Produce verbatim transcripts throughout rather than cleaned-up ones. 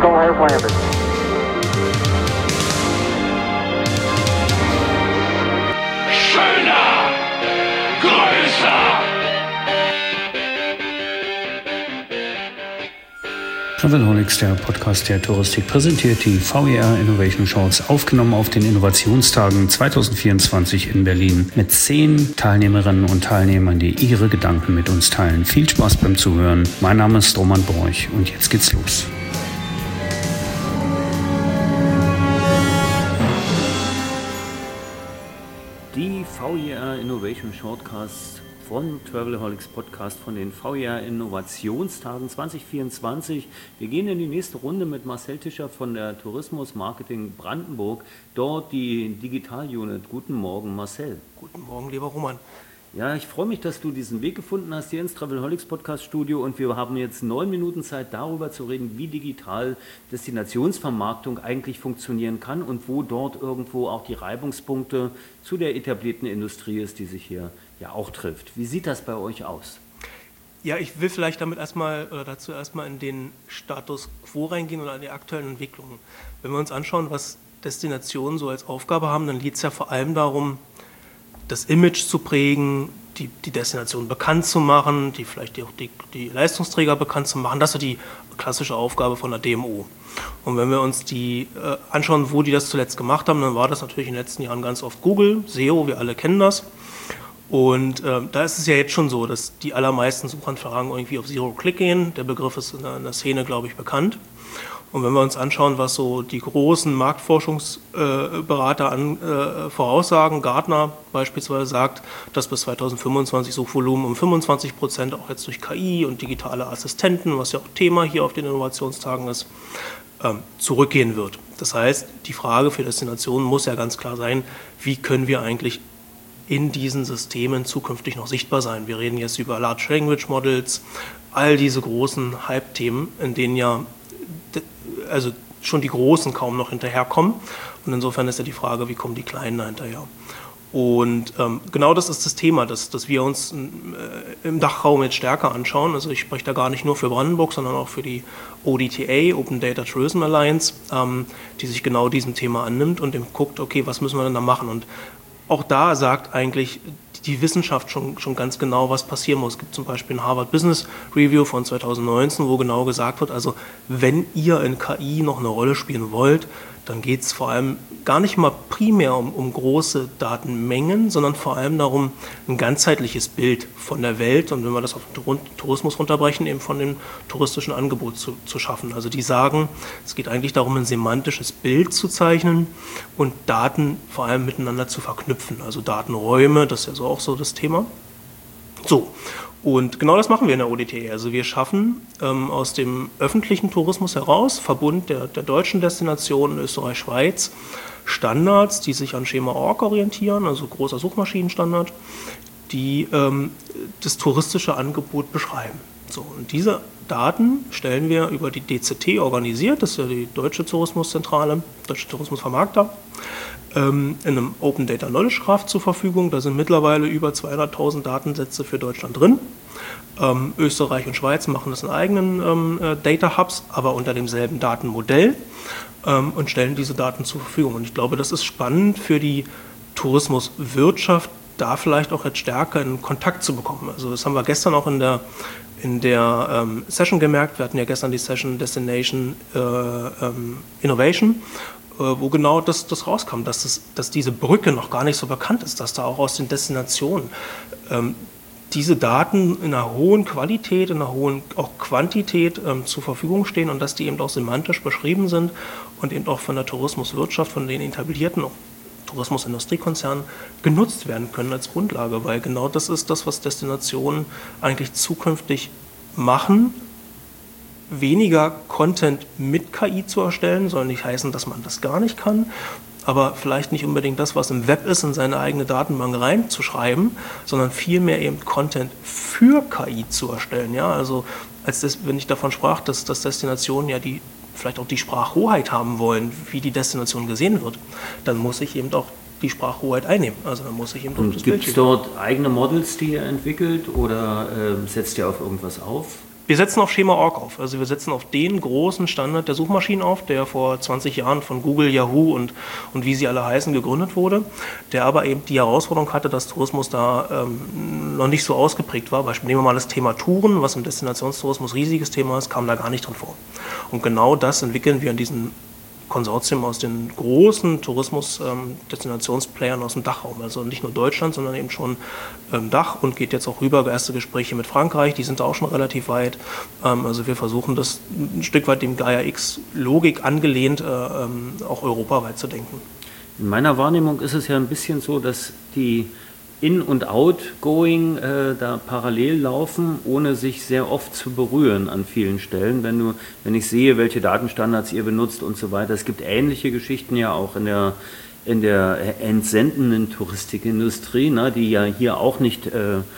Eagle has landed. Schöner, größer. Travelholics, der Podcast der Touristik, präsentiert die V E R Innovation Shorts, aufgenommen auf den Innovationstagen zwanzig vierundzwanzig in Berlin mit zehn Teilnehmerinnen und Teilnehmern, die ihre Gedanken mit uns teilen. Viel Spaß beim Zuhören. Mein Name ist Roman Borch und jetzt geht's los. Die V E R Innovation Shortcast vom Travelholics Podcast von den V E R Innovationstagen zwanzig vierundzwanzig. Wir gehen in die nächste Runde mit Marcel Tischer von der Tourismus Marketing Brandenburg, dort die Digital Unit. Guten Morgen, Marcel. Guten Morgen, lieber Roman. Ja, ich freue mich, dass du diesen Weg gefunden hast hier ins Travelholics Podcast Studio, und wir haben jetzt neun Minuten Zeit, darüber zu reden, wie digital Destinationsvermarktung eigentlich funktionieren kann und wo dort irgendwo auch die Reibungspunkte zu der etablierten Industrie ist, die sich hier ja auch trifft. Wie sieht das bei euch aus? Ja, ich will vielleicht damit erstmal oder dazu erstmal in den Status quo reingehen oder an die aktuellen Entwicklungen. Wenn wir uns anschauen, was Destinationen so als Aufgabe haben, dann geht es ja vor allem darum, das Image zu prägen, die, die Destination bekannt zu machen, die vielleicht auch die, die Leistungsträger bekannt zu machen. Das ist die klassische Aufgabe von der D M O. Und wenn wir uns die äh, anschauen, wo die das zuletzt gemacht haben, dann war das natürlich in den letzten Jahren ganz oft Google, S E O, wir alle kennen das. Und äh, da ist es ja jetzt schon so, dass die allermeisten Suchanfragen irgendwie auf Zero-Click gehen. Der Begriff ist in der, in der Szene, glaube ich, bekannt. Und wenn wir uns anschauen, was so die großen Marktforschungsberater äh, an, äh, voraussagen, Gartner beispielsweise sagt, dass bis zweitausendfünfundzwanzig Suchvolumen um fünfundzwanzig Prozent auch jetzt durch K I und digitale Assistenten, was ja auch Thema hier auf den Innovationstagen ist, ähm, zurückgehen wird. Das heißt, die Frage für Destinationen muss ja ganz klar sein, wie können wir eigentlich in diesen Systemen zukünftig noch sichtbar sein. Wir reden jetzt über Large Language Models, all diese großen Hype-Themen, in denen ja also schon die Großen kaum noch hinterherkommen. Und insofern ist ja die Frage, wie kommen die Kleinen da hinterher? Und ähm, genau das ist das Thema, dass, dass wir uns äh, im Dachraum jetzt stärker anschauen. Also ich spreche da gar nicht nur für Brandenburg, sondern auch für die O D T A, Open Data Tourism Alliance, ähm, die sich genau diesem Thema annimmt und eben guckt, okay, was müssen wir denn da machen? Und auch da sagt eigentlich die Wissenschaft schon, schon ganz genau, was passieren muss. Es gibt zum Beispiel ein Harvard Business Review von zweitausendneunzehn, wo genau gesagt wird, also wenn ihr in K I noch eine Rolle spielen wollt, dann geht es vor allem gar nicht mal primär um, um große Datenmengen, sondern vor allem darum, ein ganzheitliches Bild von der Welt und wenn wir das auf den Tourismus runterbrechen, eben von dem touristischen Angebot zu, zu schaffen. Also die sagen, es geht eigentlich darum, ein semantisches Bild zu zeichnen und Daten vor allem miteinander zu verknüpfen. Also Datenräume, das ist ja so auch so das Thema. So. Und genau das machen wir in der O D T A. Also wir schaffen ähm, aus dem öffentlichen Tourismus heraus, Verbund der, der deutschen Destinationen Österreich, Schweiz, Standards, die sich an Schema Punkt org orientieren, also großer Suchmaschinenstandard, die ähm, das touristische Angebot beschreiben. So, und diese Daten stellen wir über die D Z T organisiert, das ist ja die Deutsche Tourismuszentrale, Deutsche Tourismusvermarkter, in einem Open Data Knowledge Graph zur Verfügung. Da sind mittlerweile über zweihunderttausend Datensätze für Deutschland drin. Ähm, Österreich und Schweiz machen das in eigenen ähm, Data Hubs, aber unter demselben Datenmodell ähm, und stellen diese Daten zur Verfügung. Und ich glaube, das ist spannend für die Tourismuswirtschaft, da vielleicht auch jetzt stärker in Kontakt zu bekommen. Also das haben wir gestern auch in der, in der ähm, Session gemerkt. Wir hatten ja gestern die Session Destination äh, ähm, Innovation, wo genau das, das rauskam, dass, das, dass diese Brücke noch gar nicht so bekannt ist, dass da auch aus den Destinationen ähm, diese Daten in einer hohen Qualität, in einer hohen auch Quantität ähm, zur Verfügung stehen und dass die eben auch semantisch beschrieben sind und eben auch von der Tourismuswirtschaft, von den etablierten Tourismusindustriekonzernen genutzt werden können als Grundlage, weil genau das ist das, was Destinationen eigentlich zukünftig machen, weniger Content mit K I zu erstellen, soll nicht heißen, dass man das gar nicht kann, aber vielleicht nicht unbedingt das, was im Web ist, in seine eigene Datenbank reinzuschreiben, sondern vielmehr eben Content für K I zu erstellen. Ja, also als das, wenn ich davon sprach, dass, dass Destinationen ja die vielleicht auch die Sprachhoheit haben wollen, wie die Destination gesehen wird, dann muss ich eben auch die Sprachhoheit einnehmen. Also dann muss ich eben Und gibt es dort eigene Models, die ihr entwickelt, oder äh, setzt ihr auf irgendwas auf? Wir setzen auf Schema Punkt org auf. Also wir setzen auf den großen Standard der Suchmaschinen auf, der vor zwanzig Jahren von Google, Yahoo und, und wie sie alle heißen gegründet wurde, der aber eben die Herausforderung hatte, dass Tourismus da ähm, noch nicht so ausgeprägt war. Beispiel nehmen wir mal das Thema Touren, was im Destinationstourismus riesiges Thema ist, kam da gar nicht drin vor. Und genau das entwickeln wir in diesem Konsortium aus den großen Tourismus-Destinationsplayern ähm, aus dem Dachraum. Also nicht nur Deutschland, sondern eben schon ähm, Dach und geht jetzt auch rüber. Erste Gespräche mit Frankreich, die sind da auch schon relativ weit. Ähm, also wir versuchen das ein Stück weit dem Gaia-X-Logik angelehnt, äh, ähm, auch europaweit zu denken. In meiner Wahrnehmung ist es ja ein bisschen so, dass die In- und Outgoing äh, da parallel laufen, ohne sich sehr oft zu berühren an vielen Stellen. Wenn du, wenn ich sehe, welche Datenstandards ihr benutzt und so weiter. Es gibt ähnliche Geschichten ja auch in der, in der entsendenden Touristikindustrie, ne, die ja hier auch nicht äh, äh,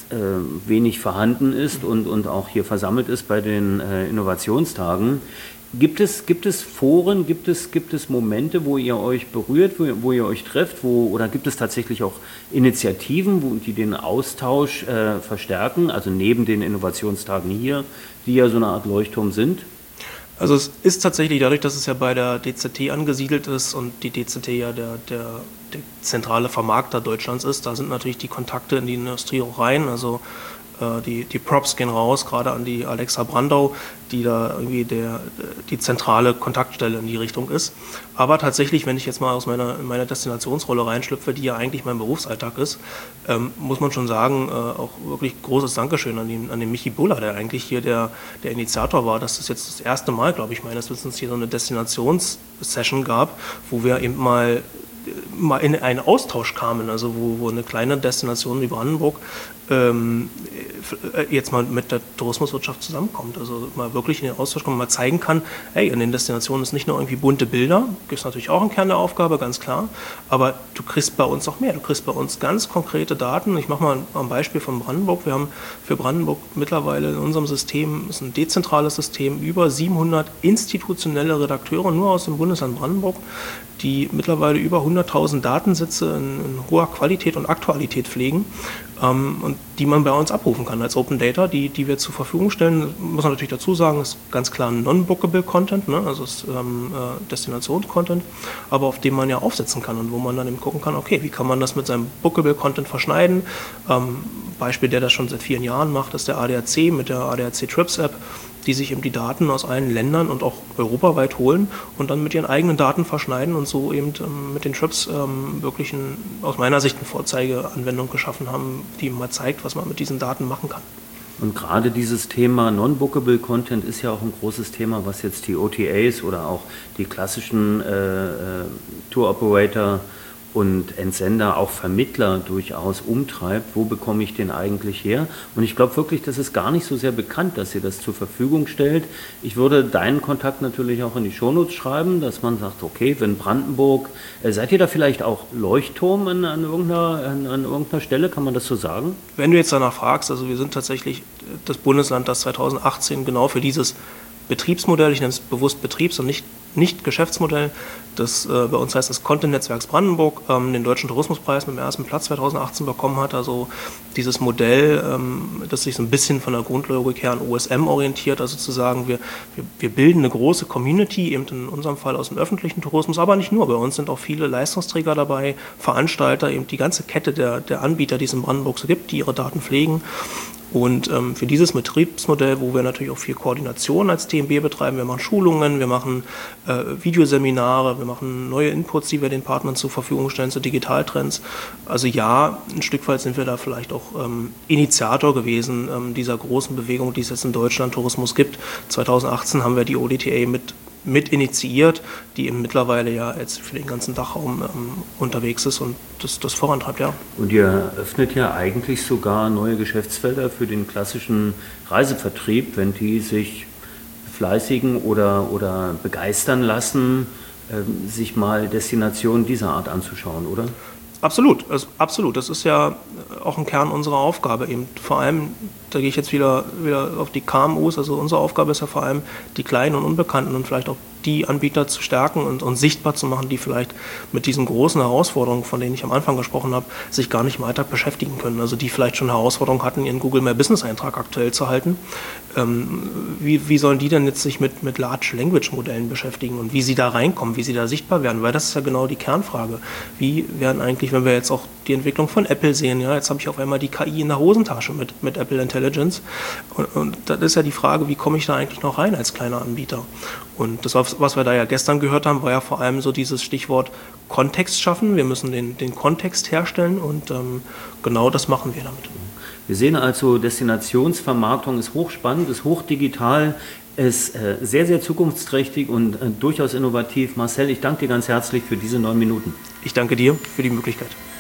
wenig vorhanden ist und, und auch hier versammelt ist bei den äh, Innovationstagen. Gibt es, gibt es Foren, gibt es, gibt es Momente, wo ihr euch berührt, wo, wo ihr euch trefft, wo, oder gibt es tatsächlich auch Initiativen, wo, die den Austausch äh, verstärken, also neben den Innovationstagen hier, die ja so eine Art Leuchtturm sind? Also es ist tatsächlich dadurch, dass es ja bei der D Z T angesiedelt ist und die D Z T ja der, der, der zentrale Vermarkter Deutschlands ist, da sind natürlich die Kontakte in die Industrie auch rein, also Die, die Props gehen raus, gerade an die Alexa Brandau, die da irgendwie der, die zentrale Kontaktstelle in die Richtung ist. Aber tatsächlich, wenn ich jetzt mal aus meiner, in meine Destinationsrolle reinschlüpfe, die ja eigentlich mein Berufsalltag ist, ähm, muss man schon sagen, äh, auch wirklich großes Dankeschön an den, an den Michi Buller, der eigentlich hier der, der Initiator war. Das ist jetzt das erste Mal, glaube ich, meines Wissens hier so eine Destinationssession gab, wo wir eben mal mal in einen Austausch kamen, also wo, wo eine kleine Destination wie Brandenburg ähm, jetzt mal mit der Tourismuswirtschaft zusammenkommt, also mal wirklich in den Austausch kommt, mal zeigen kann, hey, in den Destinationen ist nicht nur irgendwie bunte Bilder, ist natürlich auch ein Kern der Aufgabe, ganz klar, aber du kriegst bei uns auch mehr, du kriegst bei uns ganz konkrete Daten. Ich mache mal ein Beispiel von Brandenburg. Wir haben für Brandenburg mittlerweile in unserem System, ist ein dezentrales System, über siebenhundert institutionelle Redakteure nur aus dem Bundesland Brandenburg, die mittlerweile über hunderttausend Datensätze in, in hoher Qualität und Aktualität pflegen ähm, und die man bei uns abrufen kann als Open Data, die, die wir zur Verfügung stellen. Muss man natürlich dazu sagen, ist ganz klar non-bookable Content, ne? Also ist ähm, äh, Destinations-Content, aber auf dem man ja aufsetzen kann und wo man dann eben gucken kann, okay, wie kann man das mit seinem bookable Content verschneiden. Ähm, Beispiel, der das schon seit vielen Jahren macht, ist der A D A C mit der A D A C Trips App, die sich eben die Daten aus allen Ländern und auch europaweit holen und dann mit ihren eigenen Daten verschneiden und so eben ähm, mit den Trips ähm, wirklich ein, aus meiner Sicht eine Vorzeigeanwendung geschaffen haben, die mal zeigt, was man mit diesen Daten machen kann. Und gerade dieses Thema Non-Bookable Content ist ja auch ein großes Thema, was jetzt die O T As oder auch die klassischen äh, äh, Tour-Operator und Entsender, auch Vermittler durchaus umtreibt. Wo bekomme ich den eigentlich her? Und ich glaube wirklich, das ist gar nicht so sehr bekannt, dass ihr das zur Verfügung stellt. Ich würde deinen Kontakt natürlich auch in die Shownotes schreiben, dass man sagt, okay, wenn Brandenburg, äh, seid ihr da vielleicht auch Leuchtturm an, an, irgendeiner, an, an irgendeiner Stelle, kann man das so sagen? Wenn du jetzt danach fragst, also wir sind tatsächlich das Bundesland, das zweitausendachtzehn genau für dieses Betriebsmodell, ich nenne es bewusst Betriebs- und nicht, nicht Geschäftsmodell, das äh, bei uns heißt das Content-Netzwerks Brandenburg, ähm, den Deutschen Tourismuspreis mit dem ersten Platz zweitausendachtzehn bekommen hat. Also dieses Modell, ähm, das sich so ein bisschen von der Grundlogik her an O S M orientiert, also zu sagen, wir, wir, wir bilden eine große Community, eben in unserem Fall aus dem öffentlichen Tourismus, aber nicht nur. Bei uns sind auch viele Leistungsträger dabei, Veranstalter, eben die ganze Kette der, der Anbieter, die es in Brandenburg so gibt, die ihre Daten pflegen. Und ähm, für dieses Betriebsmodell, wo wir natürlich auch viel Koordination als T M B betreiben, wir machen Schulungen, wir machen äh, Videoseminare, wir machen neue Inputs, die wir den Partnern zur Verfügung stellen zu Digitaltrends. Also ja, ein Stück weit sind wir da vielleicht auch ähm, Initiator gewesen ähm, dieser großen Bewegung, die es jetzt in Deutschland Tourismus gibt. zweitausendachtzehn haben wir die O D T A mit mit initiiert, die eben mittlerweile ja jetzt für den ganzen Dachraum ähm, unterwegs ist und das, das vorantreibt, ja. Und ihr öffnet ja eigentlich sogar neue Geschäftsfelder für den klassischen Reisevertrieb, wenn die sich fleißigen oder, oder begeistern lassen, äh, sich mal Destinationen dieser Art anzuschauen, oder? Absolut, also absolut. Das ist ja auch ein Kern unserer Aufgabe eben. Vor allem, da gehe ich jetzt wieder, wieder auf die K M Us, also unsere Aufgabe ist ja vor allem, die kleinen und unbekannten und vielleicht auch die Anbieter zu stärken und, und sichtbar zu machen, die vielleicht mit diesen großen Herausforderungen, von denen ich am Anfang gesprochen habe, sich gar nicht im Alltag beschäftigen können. Also die vielleicht schon Herausforderungen hatten, ihren Google My Business Eintrag aktuell zu halten. Ähm, wie, wie sollen die denn jetzt sich mit, mit Large Language Modellen beschäftigen und wie sie da reinkommen, wie sie da sichtbar werden? Weil das ist ja genau die Kernfrage. Wie werden eigentlich, wenn wir jetzt auch die Entwicklung von Apple sehen, ja, jetzt habe ich auf einmal die K I in der Hosentasche mit, mit Apple Intelligence. Und, und das ist ja die Frage, wie komme ich da eigentlich noch rein als kleiner Anbieter? Und das, was wir da ja gestern gehört haben, war ja vor allem so dieses Stichwort Kontext schaffen. Wir müssen den, den Kontext herstellen und ähm, genau das machen wir damit. Wir sehen also, Destinationsvermarktung ist hochspannend, ist hochdigital, ist äh, sehr, sehr zukunftsträchtig und äh, durchaus innovativ. Marcel, ich danke dir ganz herzlich für diese neun Minuten. Ich danke dir für die Möglichkeit.